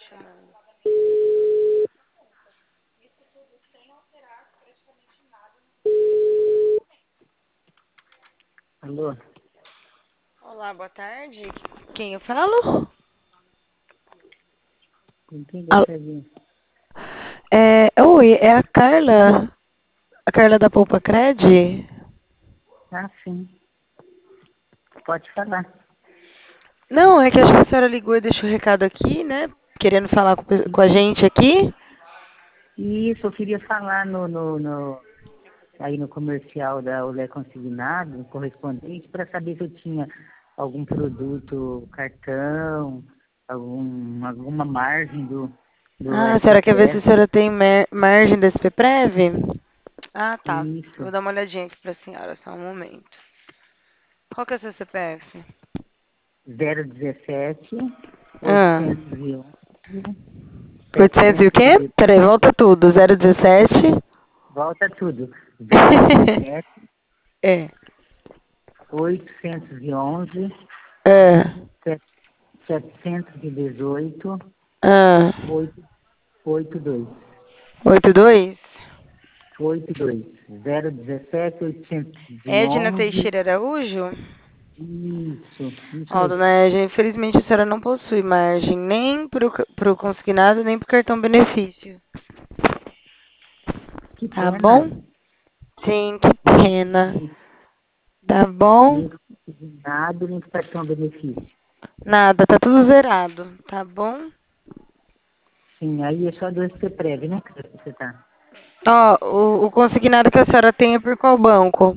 Chamando. Alô? Olá, boa tarde. Quem eu falo? Com quem Al- gostaria? Oi, é a Carla. A Carla da Poupa Cred? Ah, sim. Pode falar. Não, é que acho que a senhora ligou e deixou o recado aqui, né? Querendo falar com a gente aqui. Isso, eu queria falar aí no comercial da Olé Consignado, correspondente, para saber se eu tinha algum produto, cartão, alguma margem do Ah, a senhora quer ver se a SPF. senhora tem margem da SPPREV? Ah, tá. Eu Isso. vou dar uma olhadinha aqui pra senhora, só um momento. Qual que é o seu CPF? 017 Ah, 811 800 e o quê? 710. Peraí, volta tudo. 017. Volta tudo. 017 É. 811 Ah, 718 ah. 882. 82? 82. 017 Edna 811. Teixeira Araújo? Isso Ó, mesmo. dona Edna, infelizmente a senhora não possui margem nem pro consignado, nem pro cartão benefício. Que Tá pena. bom? Sim, que pena. Nem Tá bom? nem nada, nem cartão benefício. Nada, tá tudo zerado. Tá bom? Sim, aí é só do SPPREV, né? Que você tá. Ó, o consignado que a senhora tem é por qual banco?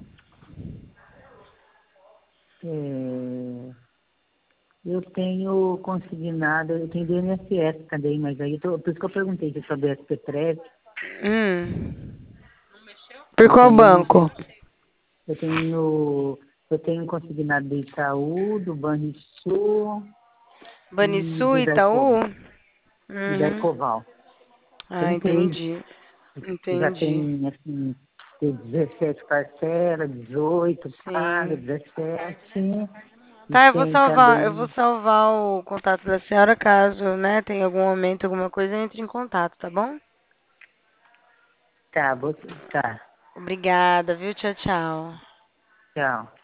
É, eu tenho consignado, eu tenho do INSS também, mas aí por isso que eu perguntei se é só do SPPREV. Hum. Por Eu qual tenho, banco? eu tenho, eu tenho consignado do Itaú, do Banrisul e Banrisul, do Itaú? e da Uhum. Ecoval. Ah, Tem três, entendi. que já Entendi. tem, assim, tem 17 parcelas, 18 paga, Sim. 17, e Tá, tem eu vou também, salvar o contato da senhora caso, né, tenha algum momento, alguma coisa, entre em contato, tá bom? tá, você, tá, Obrigada, viu? Tchau, tchau. tchau.